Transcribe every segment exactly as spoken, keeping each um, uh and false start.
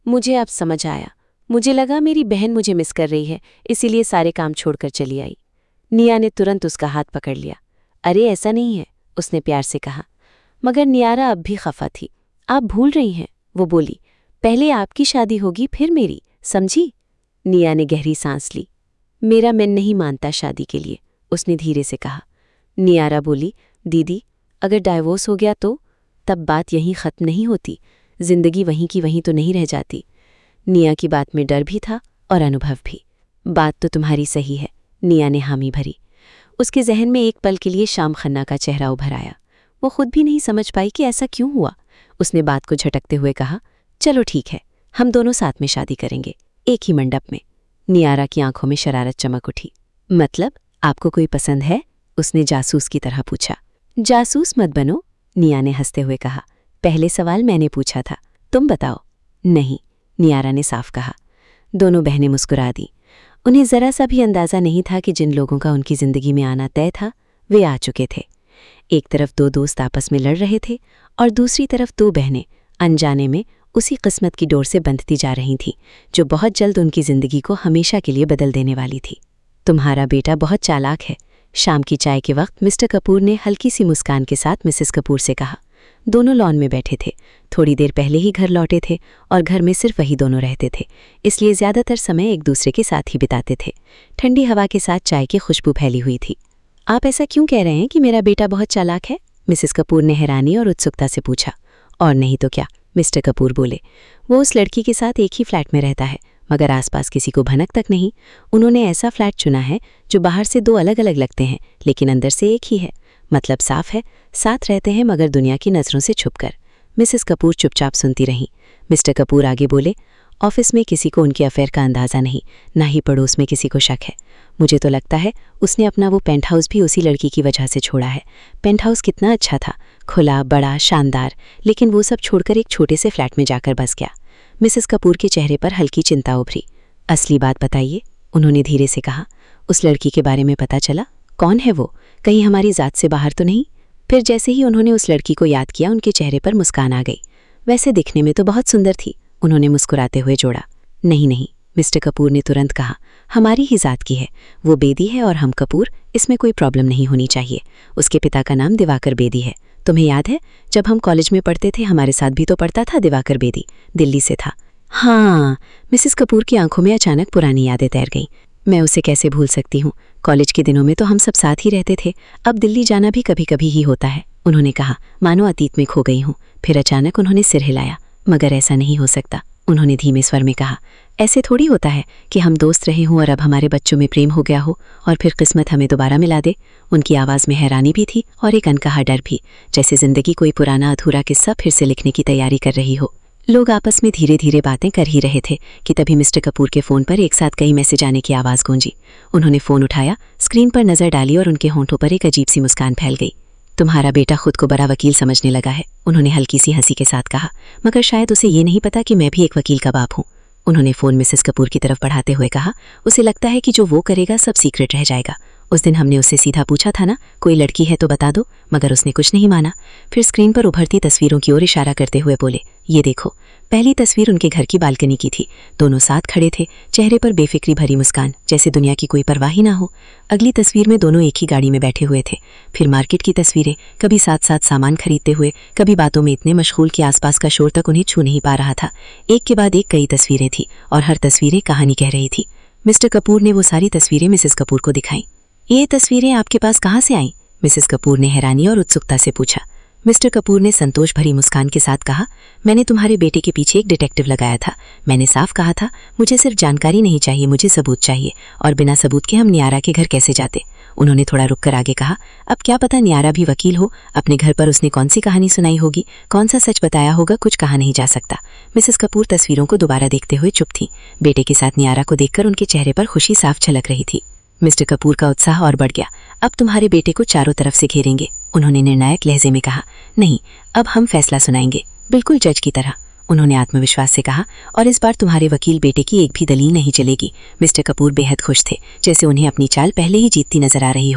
मुझे अब समझ आया। मुझे लगा मेरी बहन मुझे मिस कर रही है, इसीलिए सारे काम छोड़कर चली आई। निया ने तुरंत उसका हाथ पकड़ लिया। अरे ऐसा नहीं है, उसने प्यार से कहा। मगर नियारा अब भी खफा थी। आप भूल रही हैं, वो बोली। पहले आपकी शादी होगी फिर मेरी, समझी? निया ने गहरी सांस ली। मेरा मन नहीं मानता शादी के लिए, उसने धीरे से कहा। नियारा बोली, दीदी अगर डाइवोर्स हो गया तो? तब बात यहीं ख़त्म नहीं होती, जिंदगी वहीं की वहीं तो नहीं रह जाती। निया की बात में डर भी था और अनुभव भी। बात तो तुम्हारी सही है, निया ने हामी भरी। उसके जहन में एक पल के लिए शाम खन्ना का चेहरा उभर आया। वो खुद भी नहीं समझ पाई कि ऐसा क्यों हुआ। उसने बात को झटकते हुए कहा, चलो ठीक है, हम दोनों साथ में शादी करेंगे, एक ही मंडप में। नियारा की आंखों में शरारत चमक उठी। मतलब आपको कोई पसंद है? उसने जासूस की तरह पूछा। जासूस मत बनो, निया ने हंसते हुए कहा। पहले सवाल मैंने पूछा था, तुम बताओ। नहीं, नियारा ने साफ कहा। दोनों बहनें मुस्कुरा दी। उन्हें जरा सा भी अंदाज़ा नहीं था कि जिन लोगों का उनकी ज़िंदगी में आना तय था वे आ चुके थे। एक तरफ दो दोस्त आपस में लड़ रहे थे और दूसरी तरफ दो बहनें अनजाने में उसी किस्मत की डोर से बंधती जा रही थीं जो बहुत जल्द उनकी ज़िंदगी को हमेशा के लिए बदल देने वाली थी। तुम्हारा बेटा बहुत चालाक है, शाम की चाय के वक्त मिस्टर कपूर ने हल्की सी मुस्कान के साथ मिसेस कपूर से कहा। दोनों लॉन में बैठे थे, थोड़ी देर पहले ही घर लौटे थे और घर में सिर्फ वही दोनों रहते थे, इसलिए ज़्यादातर समय एक दूसरे के साथ ही बिताते थे। ठंडी हवा के साथ चाय की खुशबू फैली हुई थी। आप ऐसा क्यों कह रहे हैं कि मेरा बेटा बहुत चालाक है? मिसेस कपूर ने हैरानी और उत्सुकता से पूछा। और नहीं तो क्या, मिस्टर कपूर बोले। वो उस लड़की के साथ एक ही फ्लैट में रहता है, मगर आसपास किसी को भनक तक नहीं। उन्होंने ऐसा फ्लैट चुना है जो बाहर से दो अलग अलग लगते हैं लेकिन अंदर से एक ही है। मतलब साफ है, साथ रहते हैं मगर दुनिया की नज़रों से छुपकर। मिसेस कपूर चुपचाप सुनती रहीं। मिस्टर कपूर आगे बोले, ऑफिस में किसी को उनके अफेयर का अंदाज़ा नहीं, ना ही पड़ोस में किसी को शक है। मुझे तो लगता है उसने अपना वो पेंट हाउस भी उसी लड़की की वजह से छोड़ा है। पेंट हाउस कितना अच्छा था, खुला, बड़ा, शानदार, लेकिन वो सब छोड़कर एक छोटे से फ्लैट में जाकर बस गया। मिसेस कपूर के चेहरे पर हल्की चिंता उभरी। असली बात बताइए, उन्होंने धीरे से कहा। उस लड़की के बारे में पता चला? कौन है वो? कहीं हमारी ज़ात से बाहर तो नहीं? फिर जैसे ही उन्होंने उस लड़की को याद किया उनके चेहरे पर मुस्कान आ गई। वैसे दिखने में तो बहुत सुंदर थी, उन्होंने मुस्कुराते हुए जोड़ा। नहीं नहीं, मिस्टर कपूर ने तुरंत कहा, हमारी ही ज़ात की है। वो बेदी है और हम कपूर, इसमें कोई प्रॉब्लम नहीं होनी चाहिए। उसके पिता का नाम दिवाकर बेदी है। तुम्हें याद है जब हम कॉलेज में पढ़ते थे हमारे साथ भी तो पढ़ता था दिवाकर बेदी, दिल्ली से था। हाँ, मिसेस कपूर की आंखों में अचानक पुरानी यादें तैर गईं। मैं उसे कैसे भूल सकती हूँ, कॉलेज के दिनों में तो हम सब साथ ही रहते थे। अब दिल्ली जाना भी कभी कभी ही होता है, उन्होंने कहा, मानो अतीत में खो गई हूँ। फिर अचानक उन्होंने सिर हिलाया। मगर ऐसा नहीं हो सकता, उन्होंने धीमे स्वर में कहा। ऐसे थोड़ी होता है कि हम दोस्त रहे हों और अब हमारे बच्चों में प्रेम हो गया हो और फिर किस्मत हमें दोबारा मिला दे। उनकी आवाज़ में हैरानी भी थी और एक अनकहा डर भी, जैसे जिंदगी कोई पुराना अधूरा किस्सा फिर से लिखने की तैयारी कर रही हो। लोग आपस में धीरे धीरे बातें कर ही रहे थे कि तभी मिस्टर कपूर के फ़ोन पर एक साथ कई मैसेज आने की आवाज़ गूंजी। उन्होंने फ़ोन उठाया, स्क्रीन पर नज़र डाली और उनके होंठों पर एक अजीब सी मुस्कान फैल गई। तुम्हारा बेटा खुद को बड़ा वकील समझने लगा है, उन्होंने हल्की सी हंसी के साथ कहा, मगर शायद उसे ये नहीं पता कि मैं भी एक वकील का बाप हूँ। उन्होंने फ़ोन मिसेस कपूर की तरफ बढ़ाते हुए कहा, उसे लगता है कि जो वो करेगा सब सीक्रेट रह जाएगा। उस दिन हमने उससे सीधा पूछा था ना, कोई लड़की है तो बता दो, मगर उसने कुछ नहीं माना। फिर स्क्रीन पर उभरती तस्वीरों की ओर इशारा करते हुए बोले, ये देखो। पहली तस्वीर उनके घर की बालकनी की थी। दोनों साथ खड़े थे, चेहरे पर बेफिक्री भरी मुस्कान, जैसे दुनिया की कोई परवाह ही ना हो। अगली तस्वीर में दोनों एक ही गाड़ी में बैठे हुए थे। फिर मार्केट की तस्वीरें, कभी साथ साथ सामान खरीदते हुए, कभी बातों में इतने मशगूल कि आसपास का शोर तक उन्हें छू नहीं पा रहा था। एक के बाद एक कई तस्वीरें थी और हर तस्वीरें कहानी कह रही थी। मिस्टर कपूर ने वो सारी तस्वीरें मिसेस कपूर को दिखाईं। ये तस्वीरें आपके पास कहाँ से आईं? मिसेस कपूर ने हैरानी और उत्सुकता से पूछा। मिस्टर कपूर ने संतोष भरी मुस्कान के साथ कहा, मैंने तुम्हारे बेटे के पीछे एक डिटेक्टिव लगाया था। मैंने साफ कहा था, मुझे सिर्फ जानकारी नहीं चाहिए, मुझे सबूत चाहिए, और बिना सबूत के हम नियारा के घर कैसे जाते। उन्होंने थोड़ा रुक कर आगे कहा, अब क्या पता नियारा भी वकील हो, अपने घर पर उसने कौन सी कहानी सुनाई होगी, कौन सा सच बताया होगा, कुछ कहा नहीं जा सकता। मिसेस कपूर तस्वीरों को दोबारा देखते हुए चुप थी। बेटे के साथ नियारा को देखकर उनके चेहरे पर खुशी साफ झलक रही थी। मिस्टर कपूर का उत्साह और बढ़ गया। अब तुम्हारे बेटे को चारों तरफ से घेरेंगे, उन्होंने निर्णायक लहजे में कहा। नहीं, अब हम फैसला सुनाएंगे, बिल्कुल जज की तरह, उन्होंने आत्मविश्वास से कहा, और इस बार तुम्हारे वकील बेटे की एक भी दलील नहीं चलेगी। मिस्टर कपूर बेहद खुश थे, जैसे उन्हें अपनी चाल पहले ही जीतती नजर आ रही हो।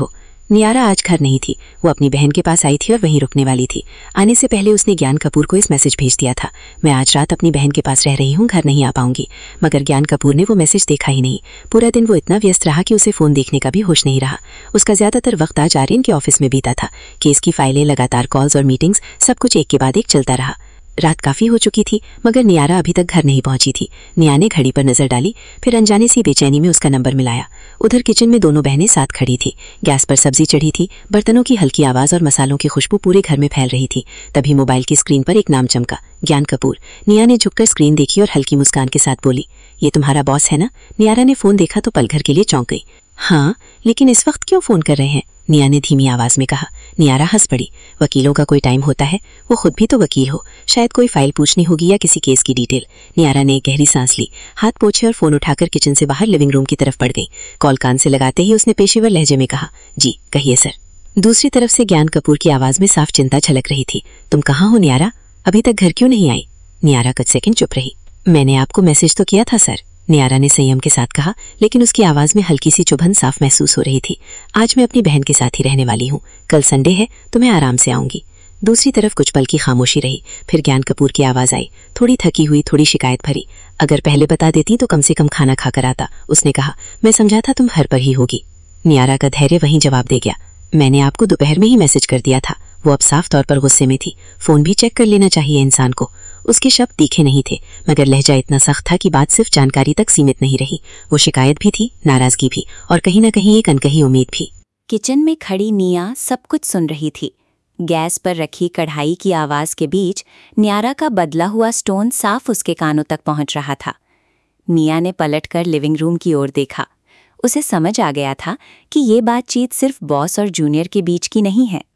नियारा आज घर नहीं थी। वो अपनी बहन के पास आई थी और वहीं रुकने वाली थी। आने से पहले उसने ज्ञान कपूर को इस मैसेज भेज दिया था, मैं आज रात अपनी बहन के पास रह रही हूँ, घर नहीं आ पाऊंगी। मगर ज्ञान कपूर ने वो मैसेज देखा ही नहीं। पूरा दिन वो इतना व्यस्त रहा कि उसे फ़ोन देखने का भी होश नहीं रहा। उसका ज़्यादातर वक्त आज आर्यन के ऑफिस में बीता था। केस की फाइलें, लगातार कॉल्स और मीटिंग्स, सब कुछ एक के बाद एक चलता रहा। रात काफ़ी हो चुकी थी मगर नियारा अभी तक घर नहीं पहुंची थी। निया ने घड़ी पर नज़र डाली, फिर अनजाने सी बेचैनी में उसका नंबर मिलाया। उधर किचन में दोनों बहनें साथ खड़ी थी। गैस पर सब्जी चढ़ी थी, बर्तनों की हल्की आवाज़ और मसालों की खुशबू पूरे घर में फैल रही थी। तभी मोबाइल की स्क्रीन पर एक नाम चमका, ज्ञान कपूर। निया ने झुककर स्क्रीन देखी और हल्की मुस्कान के साथ बोली, ये तुम्हारा बॉस है ना? नियारा ने फ़ोन देखा तो पल भर के लिए चौंक गई। हाँ, लेकिन इस वक्त क्यों फ़ोन कर रहे हैं? निया ने धीमी आवाज़ में कहा। नियारा हंस पड़ी। वकीलों का कोई टाइम होता है? वो खुद भी तो वकील हो, शायद कोई फाइल पूछनी होगी या किसी केस की डिटेल। नियारा ने एक गहरी सांस ली, हाथ पोंछे और फ़ोन उठाकर किचन से बाहर लिविंग रूम की तरफ बढ़ गई। कॉल कान से लगाते ही उसने पेशेवर लहजे में कहा, जी कहिए सर। दूसरी तरफ से ज्ञान कपूर की आवाज़ में साफ चिंता झलक रही थी। तुम कहाँ हो नियारा? अभी तक घर क्यों नहीं आई? नियारा कुछ सेकंड चुप रही। मैंने आपको मैसेज तो किया था सर, नियारा ने संयम के साथ कहा, लेकिन उसकी आवाज़ में हल्की सी चुभन साफ महसूस हो रही थी। आज मैं अपनी बहन के साथ ही रहने वाली हूँ। कल संडे है तो मैं आराम से आऊँगी। दूसरी तरफ कुछ पल की खामोशी रही, फिर ज्ञान कपूर की आवाज़ आई, थोड़ी थकी हुई, थोड़ी शिकायत भरी। अगर पहले बता देती तो कम से कम खाना खाकर आता। उसने कहा, मैं समझा था तुम घर पर ही होगी। नियारा का धैर्य वहीं जवाब दे गया, मैंने आपको दोपहर में ही मैसेज कर दिया था। वो अब साफ तौर पर गुस्से में थी। फ़ोन भी चेक कर लेना चाहिए इंसान को। उसके शब्द तीखे नहीं थे मगर लहजा इतना सख्त था कि बात सिर्फ जानकारी तक सीमित नहीं रही। वो शिकायत भी थी, नाराज़गी भी, और कहीं ना कहीं एक अनकही उम्मीद भी। किचन में खड़ी निया सब कुछ सुन रही थी। गैस पर रखी कढ़ाई की आवाज़ के बीच नियारा का बदला हुआ स्टोन साफ उसके कानों तक पहुंच रहा था। निया ने पलटकर लिविंग रूम की ओर देखा। उसे समझ आ गया था कि ये बातचीत सिर्फ बॉस और जूनियर के बीच की नहीं है,